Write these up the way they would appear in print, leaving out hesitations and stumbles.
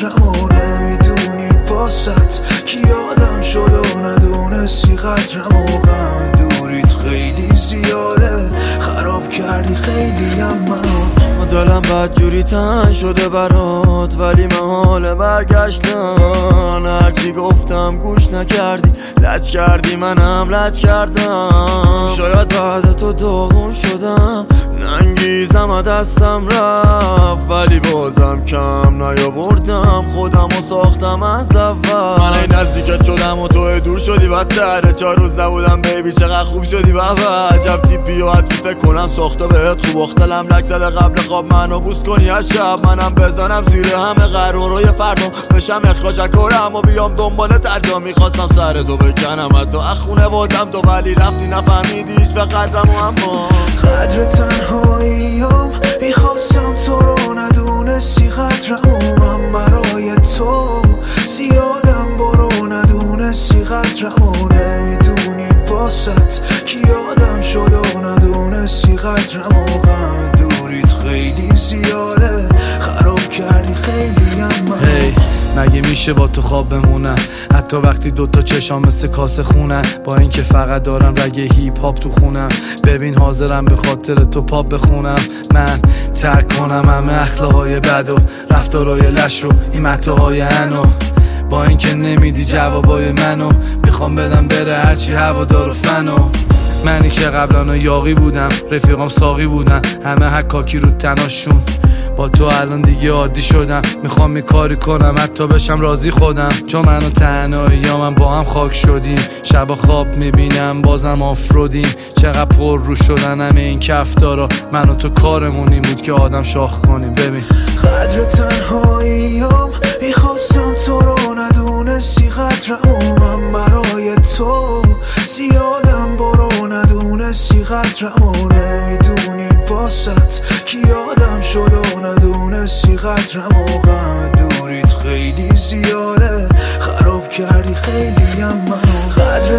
قدرمو نمیدونی واسط کی آدم شد و ندونستی قدرمو غم دوریت خیلی زیاده خراب کردی خیلی منو دلم بدجوری تنگ شده برات ولی محال برگشتن هرچی گفتم گوش نکردی لج کردی منم لج کردم شاید بعد تو داغون شدم ننگیزم دستم رفت ولی بازم کم نیاوردم خودمو ساختم از اول من این نزدیکت شدم و تو دور شدی بدتره 4 روز نبودم بیبی چقدر خوب شدی بابا عجب تیپی و حتی فکر کنم ساخته بهت خوب اختلم لک زده قبل خواب منو بوس کنی از شب منم بزنم زیر همه قرارای فردم بشم اخراج کرم و بیام دنبال ترجا میخواستم سر تو بکنم حتی اخونه بودم تو ولی رفتی نفهمیدی هیچ و قدرمو اما قدر تنهاییام میخواستم تو رو ندونستی قدرمو من برای تو زیادم برو ندونستی قدرمو نمیدونی واسط کی آدم شد و ندونستی قدرمو غم دوریت خیلی زیاده خراب کردی خیلی hey. مگه میشه با تو خواب بمونم حتی وقتی دوتا چشام مثل کاسه خونن با اینکه فقط دارم رگ هیپ هاپ تو خونم ببین حاضرم به خاطر تو پاپ بخونم من ترک کنم همه اخلاقای بد و رفتارای لش و این متاهای انو با اینکه نمیدی جوابای منو میخوام بدم بره هرچی هوادار و فنو منی که قبلا یاقی بودم رفیقام ساقی بودن همه حکاکی رو تناشون با تو الان دیگه عادی شدم میخوام یه کاری کنم حتی بشم راضی خودم چون من و تنهایی یا من با هم خاک شدیم شبا خواب میبینم بازم آفرودیم چقدر پر رو شدن همه این کفتارا من و تو کارمون این بود که آدم شاخ کنیم ببین قدر تنهاییام میخواستم تو رو ندونستی قدرمو من برای تو زیادم برو ندونستی قدرمو نمیدونی واسط کی آدم شد و ندونستی قدرمو غم دوریت خیلی زیاده خراب کردی خیلی منو قدر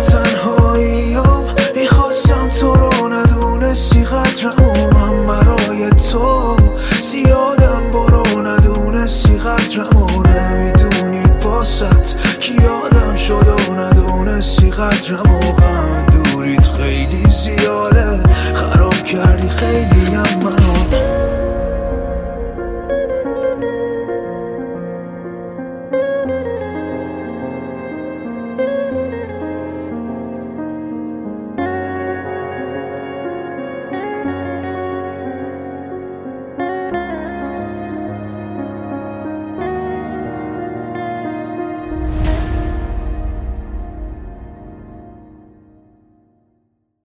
تنهاییام میخواستم تو رو ندونستی قدرمو من برای تو زیادم برو ندونستی قدرمو نمیدونی واسط کی آدم شد و ندونستی قدرمو غم دوریت خیلی زیاده خراب کردی خیلی